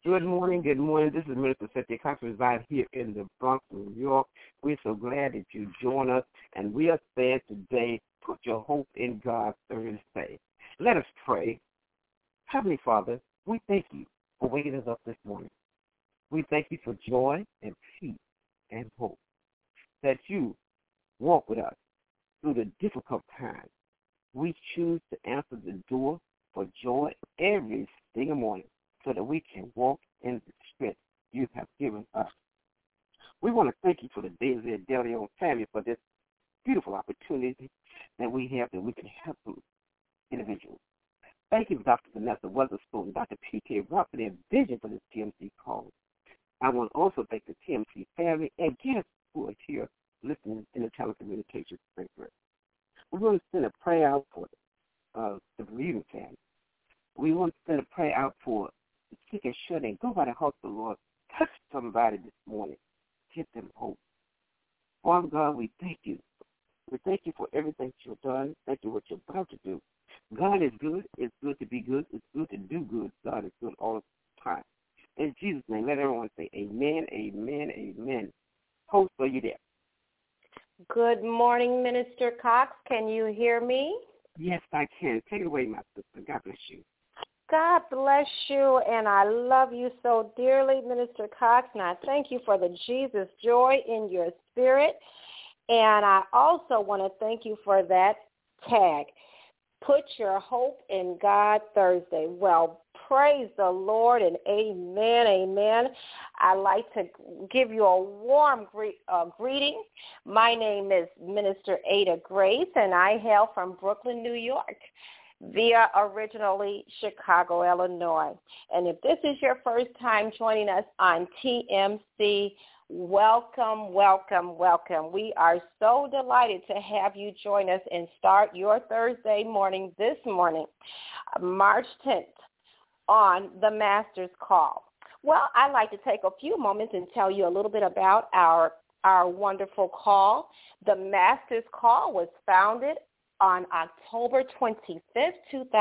Good morning, good morning. This is Minister Cynthia Cox, reside here in the Bronx, New York. We're so glad that you join us, and we are saying today, put your hope in God Thursday. Let us pray. Heavenly Father, we thank you for waking us up this morning. We thank you for joy and peace and hope, that you walk with us through the difficult times. We choose to answer the door for joy every single morning so that we can walk in the strength you have given us. We want to thank you for the Daisy and De Leon family for this beautiful opportunity that we have that we can help them individuals. Thank you, Dr. Vanessa Weatherspoon, Dr. P.K. Rock, for their vision for this TMC call. I want to also thank the TMC family and guests who are here listening in the telecommunications framework. We want to send a prayer out for the bereavement family. We want to send a prayer out for the sick and shut in. Go by the hospital, Lord. Touch somebody this morning. Give them hope. Father God, we thank you. We thank you for everything you've done. Thank you for what you're about to do. God is good. It's good to be good. It's good to do good. God is good all the time. In Jesus' name, let everyone say amen, amen, amen. Host, are you there? Good morning, Minister Cox. Can you hear me? Yes, I can. Take it away, my sister. God bless you. God bless you, and I love you so dearly, Minister Cox, and I thank you for the Jesus joy in your spirit. And I also want to thank you for that tag, Put Your Hope in God Thursday. Well, praise the Lord and amen, amen. I'd like to give you a warm greeting. My name is Minister Ada Grace, and I hail from Brooklyn, New York, via originally Chicago, Illinois. And if this is your first time joining us on TMC, welcome, welcome, welcome. We are so delighted to have you join us and start your Thursday morning this morning, March 10th, on the Master's Call. Well, I'd like to take a few moments and tell you a little bit about our wonderful call. The Master's Call was founded on October 25th,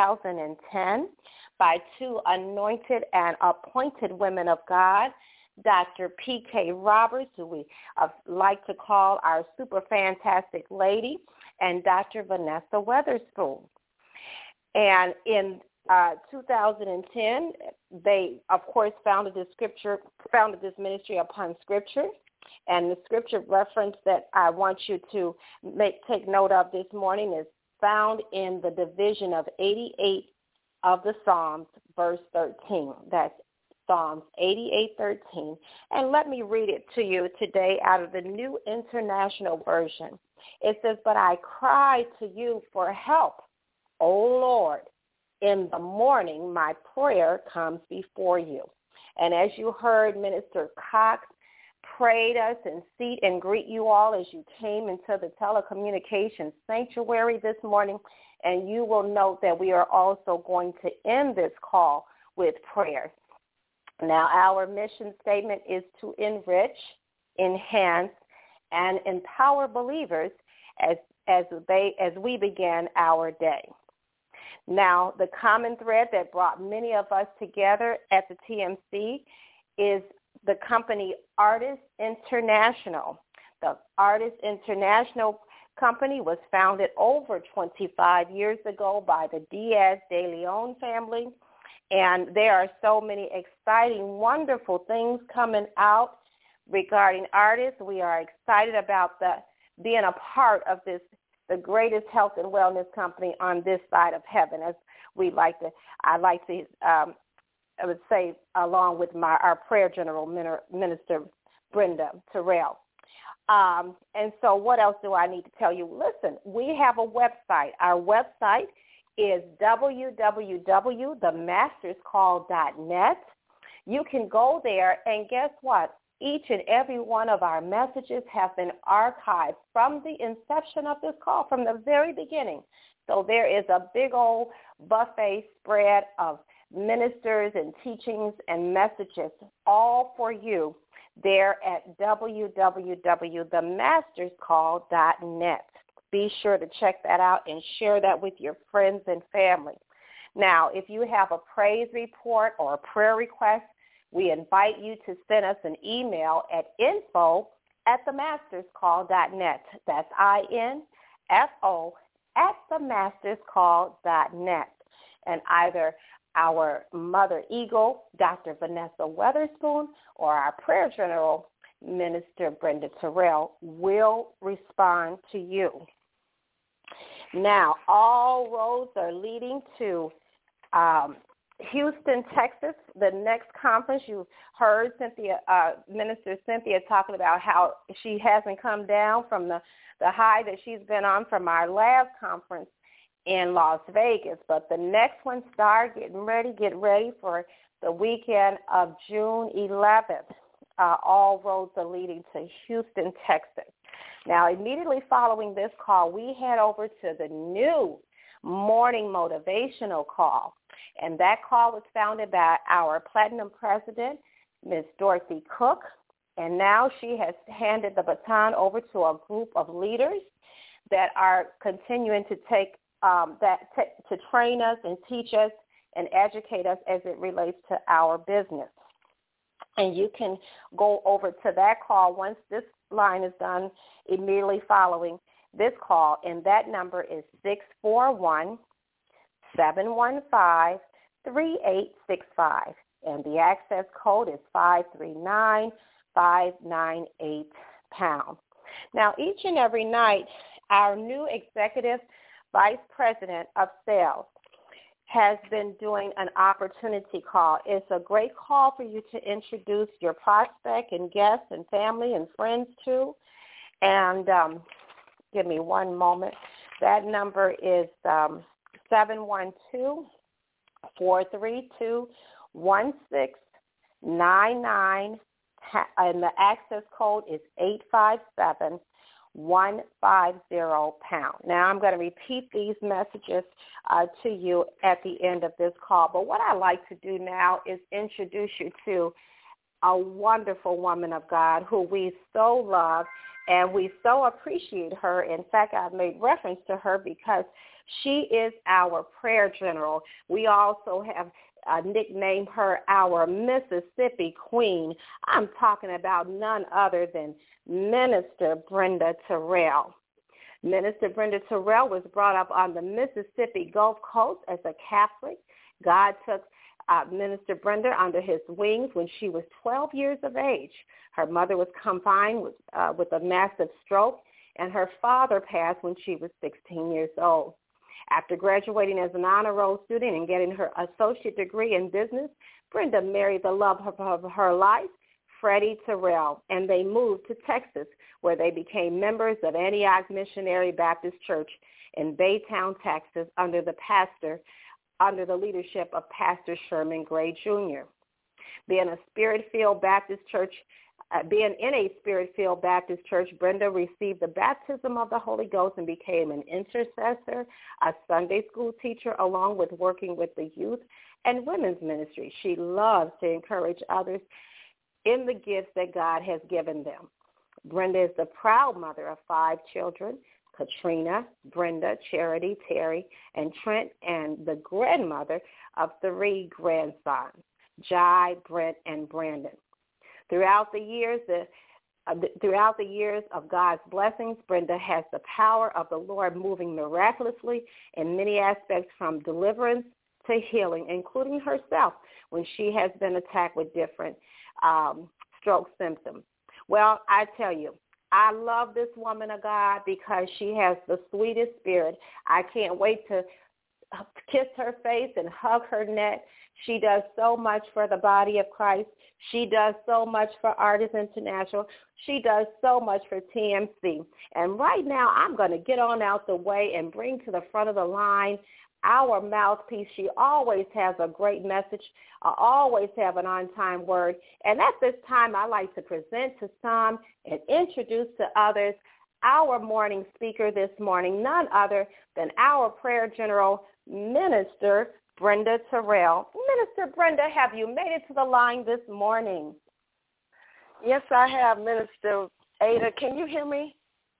2010, by two anointed and appointed women of God, Dr. P.K. Roberts, who we like to call our super fantastic lady, and Dr. Vanessa Weatherspoon. And in 2010, they, of course, founded this ministry upon Scripture. And the scripture reference that I want you to take note of this morning is found in the division of 88 of the Psalms, verse 13. That's Psalms 88:13. And let me read it to you today out of the New International Version. It says, "But I cry to you for help, O Lord. In the morning my prayer comes before you." And as you heard, Minister Cox prayed us and seat and greet you all as you came into the telecommunications sanctuary this morning. And you will note that we are also going to end this call with prayers. Now, our mission statement is to enrich, enhance, and empower believers as we begin our day. Now, the common thread that brought many of us together at the TMC is the company Artists International. The Artists International company was founded over 25 years ago by the Diaz de Leon family, and there are so many exciting, wonderful things coming out regarding artists. We are excited about being a part of this, the greatest health and wellness company on this side of heaven, as I would say, along with our prayer general, Minister Brenda Terrell. And so what else do I need to tell you? Listen, we have a website. Our website is www.themasterscall.net. You can go there, and guess what? Each and every one of our messages have been archived from the inception of this call, from the very beginning. So there is a big old buffet spread of ministers and teachings and messages, all for you, there at www.themasterscall.net. Be sure to check that out and share that with your friends and family. Now, if you have a praise report or a prayer request, we invite you to send us an email at info@themasterscall.net. That's info@themasterscall.net. And either our Mother Eagle, Dr. Vanessa Weatherspoon, or our prayer general, Minister Brenda Terrell, will respond to you. Now, all roads are leading to Houston, Texas, the next conference. You heard Minister Cynthia talking about how she hasn't come down from the high that she's been on from our last conference in Las Vegas. But the next one, get ready for the weekend of June 11th. All roads are leading to Houston, Texas. Now, immediately following this call, we head over to the new morning motivational call. And that call was founded by our Platinum President, Ms. Dorothy Cook. And now she has handed the baton over to a group of leaders that are continuing to to train us and teach us and educate us as it relates to our business. And you can go over to that call once this line is done immediately following this call, and that number is 641-715-3865, and the access code is 539598#. Now, each and every night, our new Executive Vice President of Sales has been doing an opportunity call. It's a great call for you to introduce your prospect and guests and family and friends to. And give me one moment. That number is 712-432-1699, and the access code is 857-150#. Now, I'm going to repeat these messages to you at the end of this call. But what I like to do now is introduce you to a wonderful woman of God who we so love, and we so appreciate her. In fact, I've made reference to her because she is our prayer general. We also have nicknamed her our Mississippi Queen. I'm talking about none other than Minister Brenda Terrell. Minister Brenda Terrell was brought up on the Mississippi Gulf Coast as a Catholic. God took Minister Brenda under his wings when she was 12 years of age. Her mother was confined with a massive stroke, and her father passed when she was 16 years old. After graduating as an honor roll student and getting her associate degree in business, Brenda married the love of her life, Freddie Terrell, and they moved to Texas, where they became members of Antioch Missionary Baptist Church in Baytown, Texas, under the leadership of Pastor Sherman Gray Jr. Being in a Spirit-filled Baptist church, Brenda received the baptism of the Holy Ghost and became an intercessor, a Sunday school teacher, along with working with the youth and women's ministry. She loves to encourage others in the gifts that God has given them. Brenda is the proud mother of 5 children, Katrina, Brenda, Charity, Terry, and Trent, and the grandmother of 3 grandsons, Jai, Brent, and Brandon. Throughout the years of God's blessings, Brenda has the power of the Lord moving miraculously in many aspects, from deliverance to healing, including herself when she has been attacked with different stroke symptoms. Well, I tell you, I love this woman of God because she has the sweetest spirit. I can't wait to kiss her face and hug her neck. She does so much for the body of Christ. She does so much for Artists International. She does so much for TMC. And right now, I'm going to get on out the way and bring to the front of the line our mouthpiece. She always has a great message. I always have an on-time word. And at this time, I like to present to some and introduce to others our morning speaker this morning, none other than our prayer general, Minister Brenda Terrell. Minister Brenda, have you made it to the line this morning? Yes, I have, Minister Ada. Can you hear me?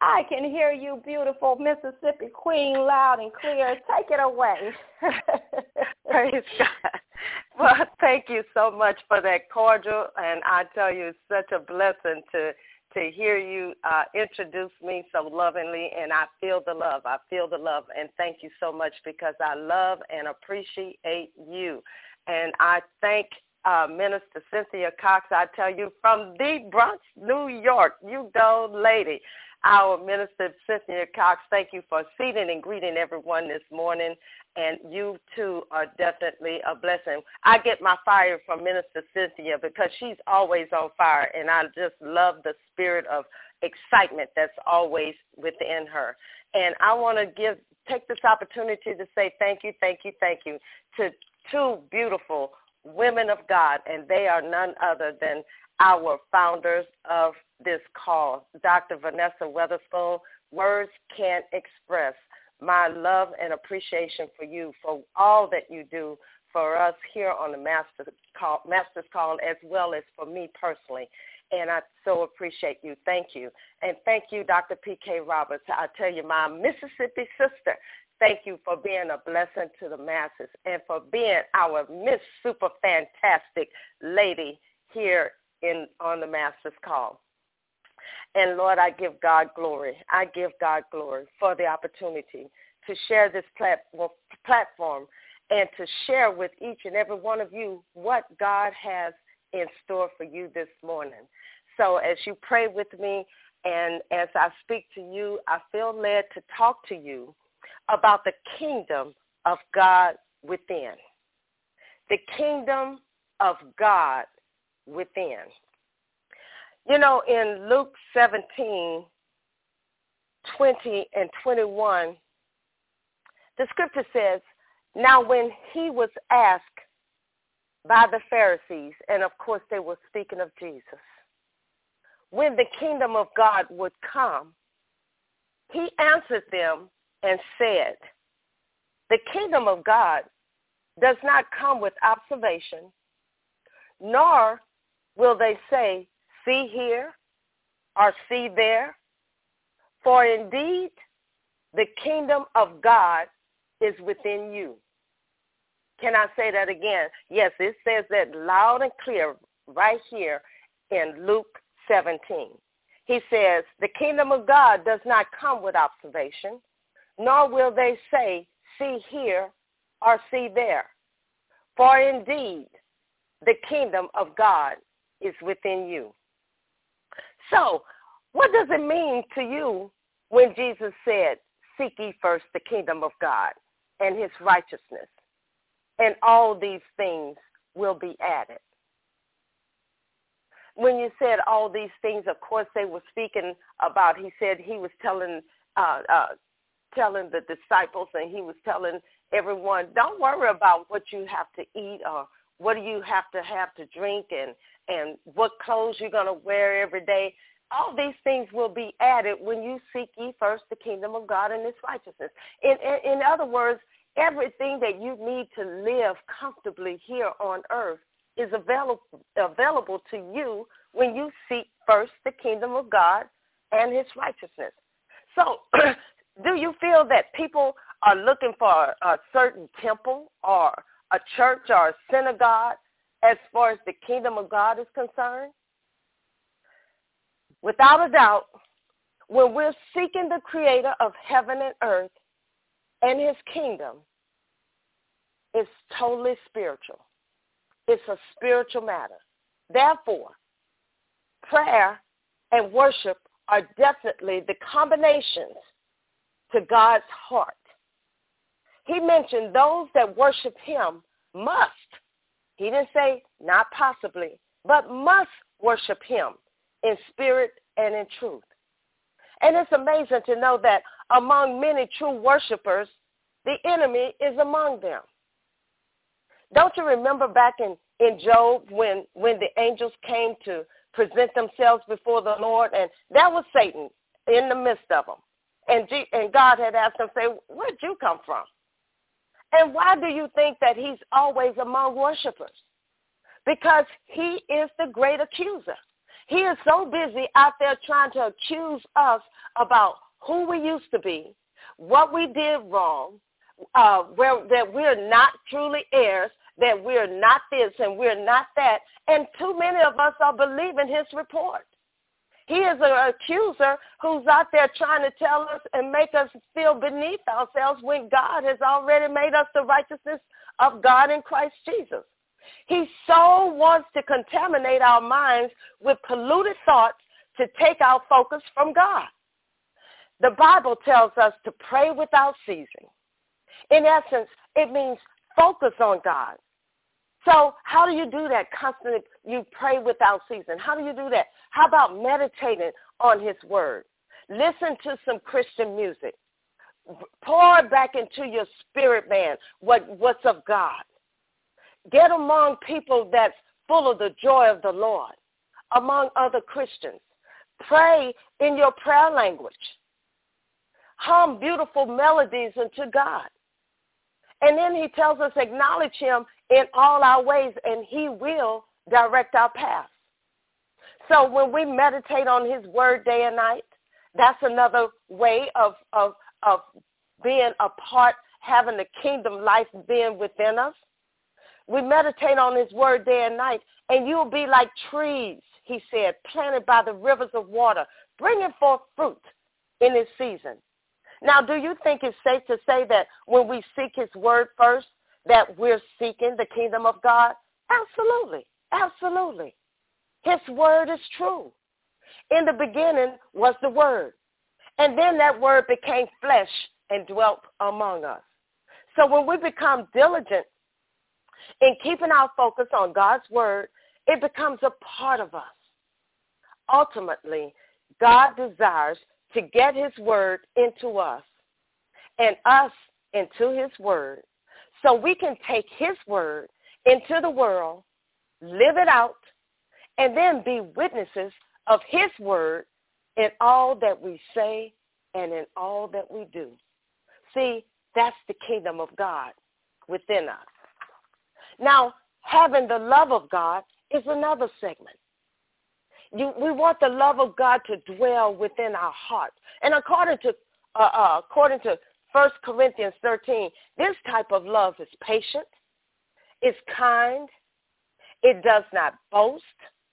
I can hear you, beautiful Mississippi Queen, loud and clear. Take it away. Praise God. Well, thank you so much for that cordial, and I tell you, it's such a blessing to hear you introduce me so lovingly, and I feel the love. I feel the love, and thank you so much because I love and appreciate you. And I thank Minister Cynthia Cox, I tell you, from the Bronx, New York, you go lady. Our Minister Cynthia Cox, thank you for seating and greeting everyone this morning, and you, too, are definitely a blessing. I get my fire from Minister Cynthia because she's always on fire, and I just love the spirit of excitement that's always within her. And I want to take this opportunity to say thank you to two beautiful women of God, and they are none other than our founders of this call, Dr. Vanessa Weatherspoon. Words can't express my love and appreciation for you, for all that you do for us here on the Master's Call, as well as for me personally. And I so appreciate you. Thank you. And thank you, Dr. P.K. Roberts. I tell you, my Mississippi sister, thank you for being a blessing to the masses and for being our Miss Super Fantastic lady here on the Master's Call. And, Lord, I give God glory. I give God glory for the opportunity to share this platform and to share with each and every one of you what God has in store for you this morning. So as you pray with me and as I speak to you, I feel led to talk to you about the kingdom of God within. The kingdom of God within. You know, in Luke 17, 20 and 21, the scripture says, now when he was asked by the Pharisees, and of course they were speaking of Jesus, when the kingdom of God would come, he answered them and said, the kingdom of God does not come with observation, nor will they say, see here or see there. For indeed, the kingdom of God is within you. Can I say that again? Yes, it says that loud and clear right here in Luke 17. He says, the kingdom of God does not come with observation, nor will they say, see here or see there. For indeed, the kingdom of God is within you. So, what does it mean to you when Jesus said, seek ye first the kingdom of God and his righteousness, and all these things will be added? When you said all these things, of course, they were speaking about, he said he was telling the disciples, and he was telling everyone, don't worry about what you have to eat or what do you have to drink and what clothes you're going to wear every day. All these things will be added when you seek ye first the kingdom of God and his righteousness. In other words, everything that you need to live comfortably here on earth is available to you when you seek first the kingdom of God and his righteousness. So do you feel that people are looking for a certain temple or a church or a synagogue as far as the kingdom of God is concerned? Without a doubt, when we're seeking the creator of heaven and earth and his kingdom, it's totally spiritual. It's a spiritual matter. Therefore, prayer and worship are definitely the combinations to God's heart. He mentioned those that worship him must. He didn't say not possibly, but must worship him in spirit and in truth. And it's amazing to know that among many true worshipers, the enemy is among them. Don't you remember back in Job when the angels came to present themselves before the Lord, and that was Satan in the midst of them. And God had asked him, say, where'd you come from? And why do you think that he's always among worshipers? Because he is the great accuser. He is so busy out there trying to accuse us about who we used to be, what we did wrong, that we're not truly heirs, that we're not this and we're not that. And too many of us are believing his report. He is an accuser who's out there trying to tell us and make us feel beneath ourselves when God has already made us the righteousness of God in Christ Jesus. He so wants to contaminate our minds with polluted thoughts to take our focus from God. The Bible tells us to pray without ceasing. In essence, it means focus on God. So how do you do that constantly? You pray without ceasing. How do you do that? How about meditating on his word? Listen to some Christian music. Pour back into your spirit, man, what's of God. Get among people that's full of the joy of the Lord, among other Christians. Pray in your prayer language. Hum beautiful melodies unto God. And then he tells us acknowledge him in all our ways, and he will direct our paths. So when we meditate on his word day and night, that's another way of being a part, having the kingdom life being within us. We meditate on his word day and night, and you'll be like trees, he said, planted by the rivers of water, bringing forth fruit in its season. Now, do you think it's safe to say that when we seek his word first, that we're seeking the kingdom of God? Absolutely. Absolutely. His word is true. In the beginning was the word. And then that word became flesh and dwelt among us. So when we become diligent in keeping our focus on God's word, it becomes a part of us. Ultimately, God desires to get his word into us and us into his word so we can take his word into the world, live it out, and then be witnesses of his word in all that we say and in all that we do. See, that's the kingdom of God within us. Now, having the love of God is another segment. We want the love of God to dwell within our hearts. And according to 1 Corinthians 13, this type of love is patient, is kind, it does not boast,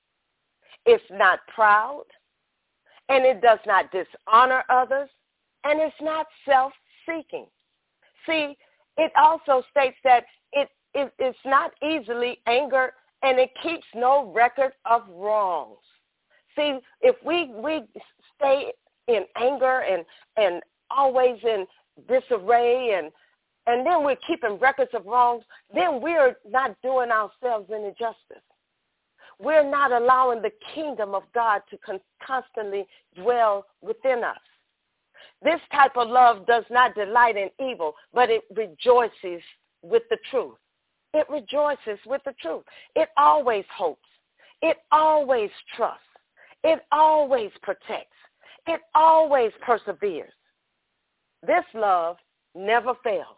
it's not proud, and it does not dishonor others, and it's not self-seeking. See, it also states that it's not easily angered, and it keeps no record of wrongs. See, if we stay in anger and always in disarray and then we're keeping records of wrongs, then we're not doing ourselves any justice. We're not allowing the kingdom of God to constantly dwell within us. This type of love does not delight in evil, but it rejoices with the truth. It rejoices with the truth. It always hopes. It always trusts. It always protects. It always perseveres. This love never fails.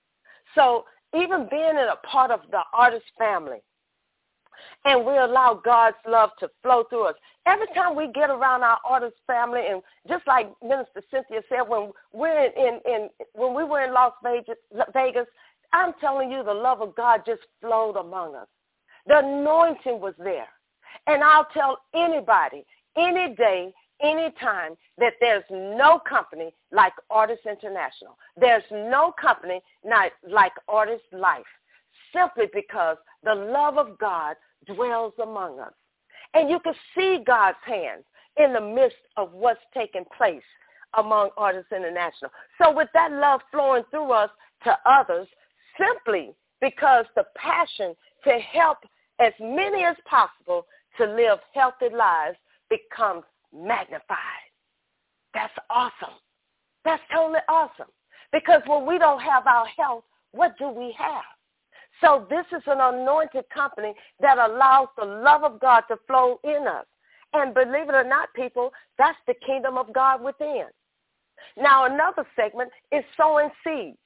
So even being in a part of the artist family, and we allow God's love to flow through us. Every time we get around our artist family, and just like Minister Cynthia said, when we were in Las Vegas, I'm telling you, the love of God just flowed among us. The anointing was there. And I'll tell anybody, any day, any time, that there's no company like Artists International. There's no company like Artist Life, simply because the love of God dwells among us. And you can see God's hand in the midst of what's taking place among Artists International. So with that love flowing through us to others, simply because the passion to help as many as possible to live healthy lives becomes magnified. That's awesome. That's totally awesome. Because when we don't have our health, what do we have? So this is an anointed company that allows the love of God to flow in us. And believe it or not, people, that's the kingdom of God within. Now, another segment is sowing seeds.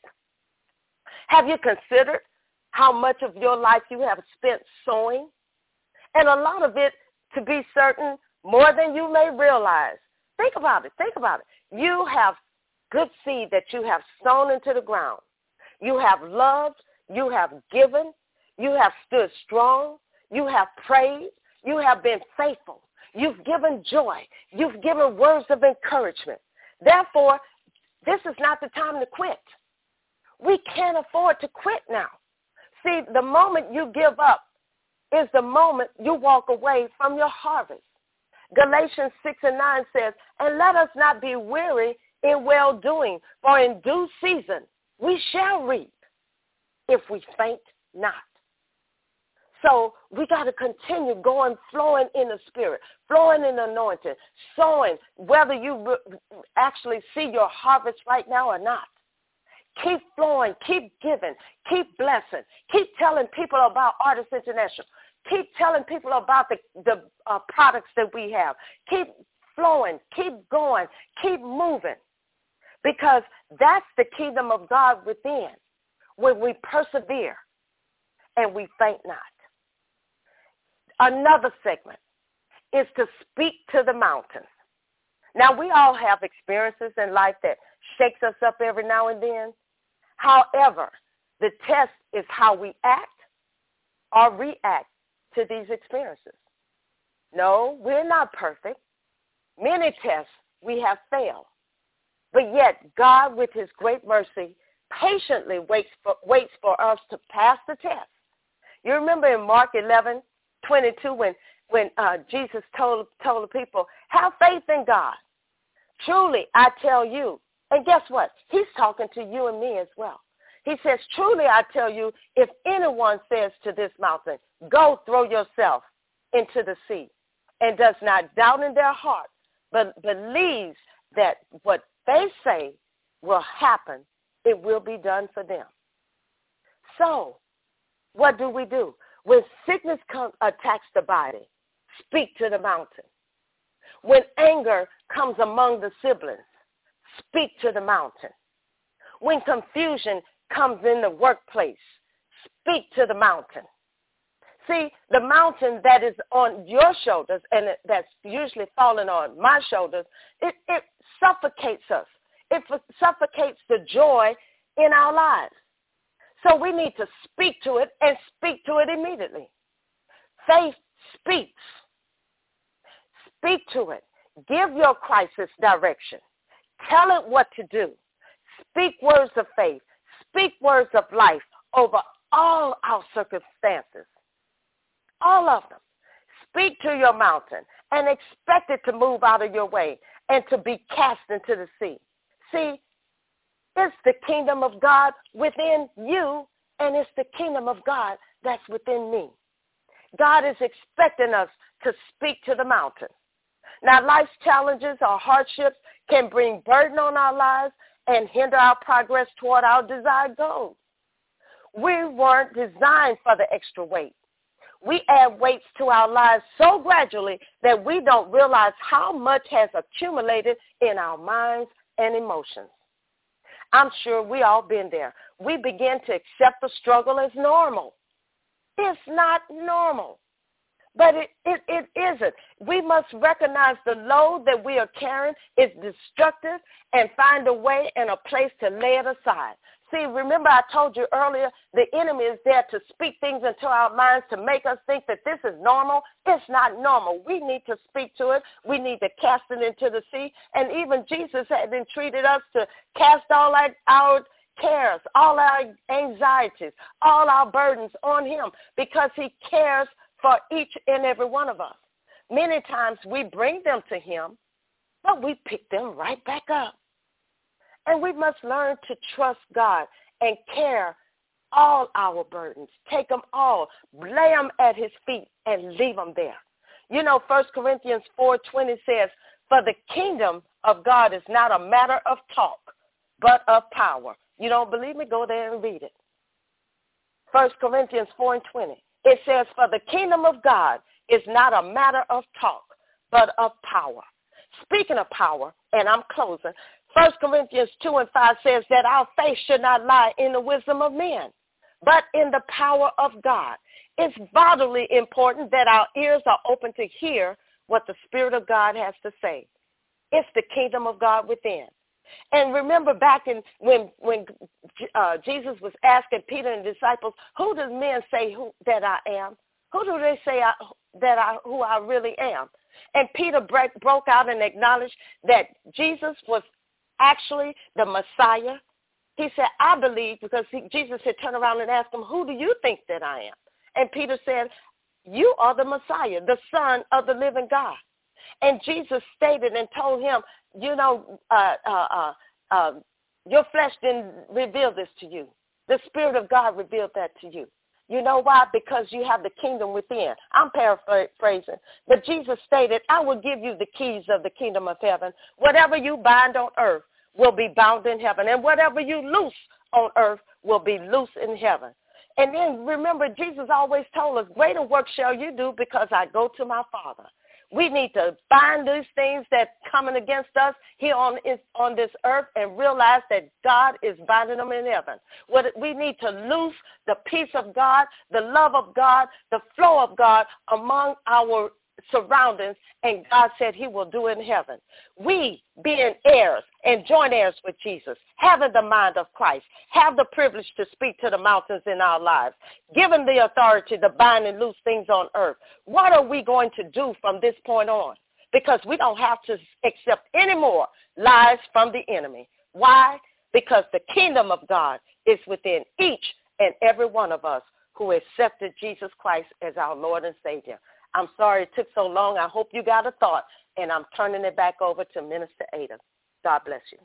Have you considered how much of your life you have spent sowing? And a lot of it, to be certain, more than you may realize. Think about it. Think about it. You have good seed that you have sown into the ground. You have loved. You have given. You have stood strong. You have prayed. You have been faithful. You've given joy. You've given words of encouragement. Therefore, this is not the time to quit. We can't afford to quit now. See, the moment you give up is the moment you walk away from your harvest. Galatians 6:9 says, and let us not be weary in well-doing, for in due season we shall reap if we faint not. So we got to continue going, flowing in the Spirit, flowing in the anointing, sowing, whether you actually see your harvest right now or not. Keep flowing, keep giving, keep blessing, keep telling people about Artists International. Keep telling people about the products that we have. Keep flowing, keep going, keep moving, because that's the kingdom of God within, when we persevere and we faint not. Another segment is to speak to the mountains. Now, we all have experiences in life that shakes us up every now and then. However, the test is how we act or react to these experiences. No, we're not perfect. Many tests we have failed. But yet, God, with his great mercy, patiently waits for us to pass the test. You remember in Mark 11:22 when Jesus told the people, have faith in God. Truly, I tell you. And guess what? He's talking to you and me as well. He says, truly, I tell you, if anyone says to this mountain, go throw yourself into the sea, and does not doubt in their heart, but believes that what they say will happen, it will be done for them. So, what do? When sickness attacks the body, speak to the mountain. When anger comes among the siblings, speak to the mountain. When confusion comes in the workplace, speak to the mountain. See, the mountain that is on your shoulders and that's usually falling on my shoulders, it suffocates us. It suffocates the joy in our lives. So we need to speak to it and speak to it immediately. Faith speaks. Speak to it. Give your crisis direction. Tell it what to do. Speak words of faith. Speak words of life over all our circumstances. All of them. Speak to your mountain and expect it to move out of your way and to be cast into the sea. See, it's the kingdom of God within you, and it's the kingdom of God that's within me. God is expecting us to speak to the mountain. Now, life's challenges or hardships can bring burden on our lives and hinder our progress toward our desired goals. We weren't designed for the extra weight. We add weights to our lives so gradually that we don't realize how much has accumulated in our minds and emotions. I'm sure we all been there. We begin to accept the struggle as normal. It's not normal, but it isn't. We must recognize the load that we are carrying is destructive and find a way and a place to lay it aside. See, remember I told you earlier, the enemy is there to speak things into our minds to make us think that this is normal. It's not normal. We need to speak to it. We need to cast it into the sea. And even Jesus had entreated us to cast all our cares, all our anxieties, all our burdens on him, because he cares for each and every one of us. Many times we bring them to him, but we pick them right back up. And we must learn to trust God and carry all our burdens. Take them all, lay them at his feet, and leave them there. You know, 1 Corinthians 4:20 says, for the kingdom of God is not a matter of talk, but of power. You don't believe me? Go there and read it. 1 Corinthians 4:20. It says, for the kingdom of God is not a matter of talk, but of power. Speaking of power, and I'm closing, 1 Corinthians 2:5 says that our faith should not lie in the wisdom of men, but in the power of God. It's vitally important that our ears are open to hear what the Spirit of God has to say. It's the kingdom of God within. And remember back when Jesus was asking Peter and the disciples, who do men say that I am? Who do they say who I really am? And Peter broke out and acknowledged that Jesus was actually the Messiah. He said, I believe, because Jesus had turned around and asked him, who do you think that I am? And Peter said, you are the Messiah, the Son of the living God. And Jesus stated and told him, you know, your flesh didn't reveal this to you. The Spirit of God revealed that to you. You know why? Because you have the kingdom within. I'm paraphrasing. But Jesus stated, I will give you the keys of the kingdom of heaven. Whatever you bind on earth will be bound in heaven. And whatever you loose on earth will be loose in heaven. And then remember, Jesus always told us, greater work shall you do because I go to my Father. We need to bind these things that coming against us here on this earth and realize that God is binding them in heaven. We need to loose the peace of God, the love of God, the flow of God among our surroundings, and God said he will do it in heaven. We, being heirs and joint heirs with Jesus, having the mind of Christ, have the privilege to speak to the mountains in our lives, given the authority to bind and loose things on earth. What are we going to do from this point on? Because we don't have to accept any more lies from the enemy. Why? Because the kingdom of God is within each and every one of us who accepted Jesus Christ as our Lord and Savior. I'm sorry it took so long. I hope you got a thought, and I'm turning it back over to Minister Ada. God bless you.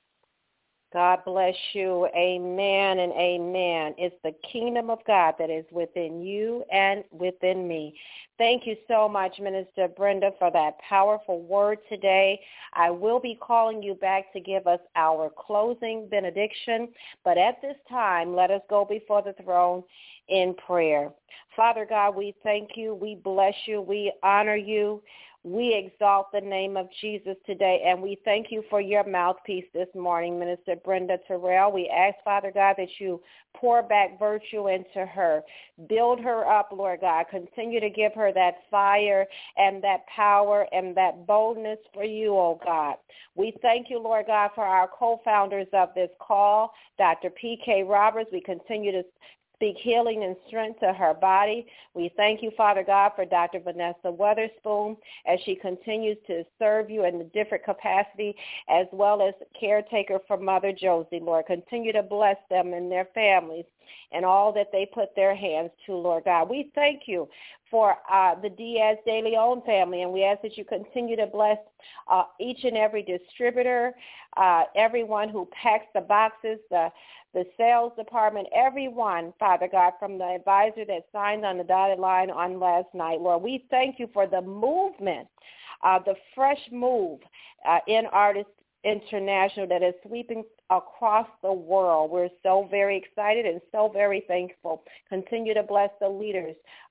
God bless you. Amen and amen. It's the kingdom of God that is within you and within me. Thank you so much, Minister Brenda, for that powerful word today. I will be calling you back to give us our closing benediction, but at this time, let us go before the throne in prayer. Father God, we thank you, we bless you, we honor you. We exalt the name of Jesus today, and we thank you for your mouthpiece this morning, Minister Brenda Terrell. We ask, Father God, that you pour back virtue into her. Build her up, Lord God. Continue to give her that fire and that power and that boldness for you, oh God. We thank you, Lord God, for our co-founders of this call, Dr. P.K. Roberts. We continue to speak healing and strength to her body. We thank you, Father God, for Dr. Vanessa Weatherspoon as she continues to serve you in a different capacity, as well as caretaker for Mother Josie, Lord. Continue to bless them and their families and all that they put their hands to, Lord God. We thank you for the Diaz de Leon family, and we ask that you continue to bless each and every distributor, everyone who packs the boxes, the sales department, everyone, Father God, from the advisor that signed on the dotted line on last night. Lord, we thank you for the movement, the fresh move in Artists International that is sweeping across the world. We're so very excited and so very thankful. Continue to bless the leaders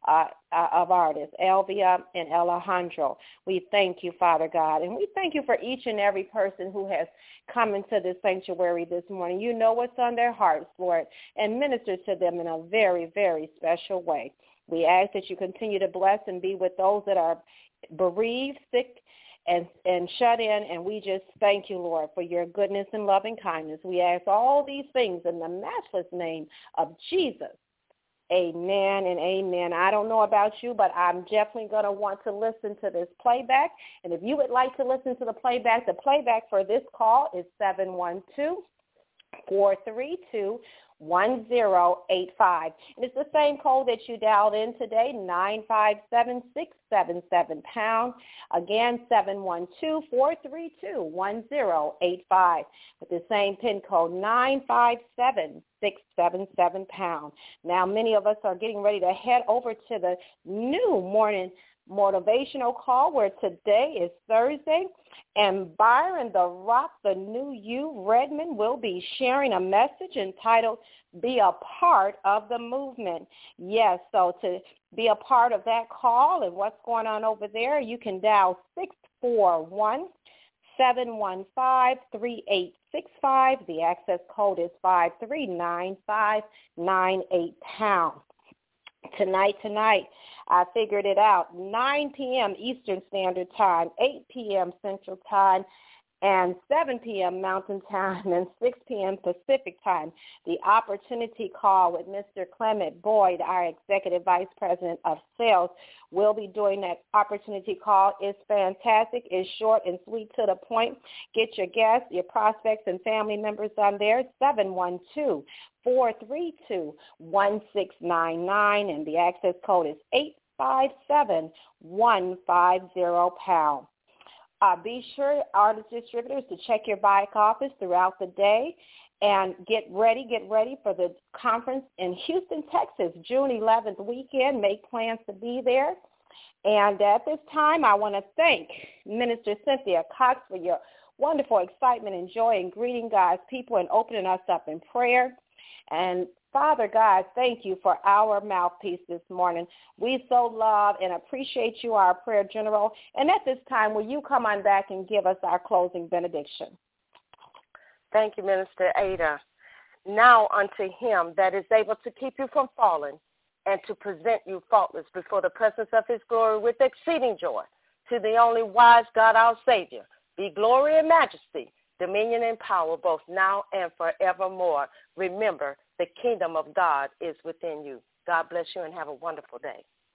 of artists, Elvia and Alejandro. We thank you, Father God, and we thank you for each and every person who has come into this sanctuary this morning. You know what's on their hearts, Lord, and minister to them in a very, very special way. We ask that you continue to bless and be with those that are bereaved, sick, and shut in, and we just thank you, Lord, for your goodness and loving kindness. We ask all these things in the matchless name of Jesus. Amen and amen. I don't know about you, but I'm definitely going to want to listen to this playback. And if you would like to listen to the playback for this call is 712-432-1085. And it's the same code that you dialed in today, 957-677-pound. Again, 712-432-1085. With the same PIN code, 957-677-pound. Now, many of us are getting ready to head over to the new morning motivational call, where today is Thursday, and Byron the Rock, the new you, Redmond, will be sharing a message entitled Be a Part of the Movement. Yes, so to be a part of that call and what's going on over there, you can dial 641-715-3865. The access code is 539-598-pound. Tonight, I figured it out. 9 p.m. Eastern Standard Time, 8 p.m. Central Time, and 7 p.m. Mountain Time, and 6 p.m. Pacific Time. The opportunity call with Mr. Clement Boyd, our Executive Vice President of Sales, will be doing that opportunity call. It's fantastic. It's short and sweet to the point. Get your guests, your prospects, and family members on there, 712-432-1699, and the access code is 857-150-POUND. Be sure, artist distributors, to check your back office throughout the day and get ready for the conference in Houston, Texas, June 11th weekend. Make plans to be there. And at this time, I want to thank Minister Cynthia Cox for your wonderful excitement and joy in greeting God's people and opening us up in prayer. And Father God, thank you for our mouthpiece this morning. We so love and appreciate you, our prayer general. And at this time, will you come on back and give us our closing benediction? Thank you, Minister Ada. Now unto him that is able to keep you from falling and to present you faultless before the presence of his glory with exceeding joy, to the only wise God, our Savior, be glory and majesty, dominion and power, both now and forevermore. Remember, the kingdom of God is within you. God bless you and have a wonderful day.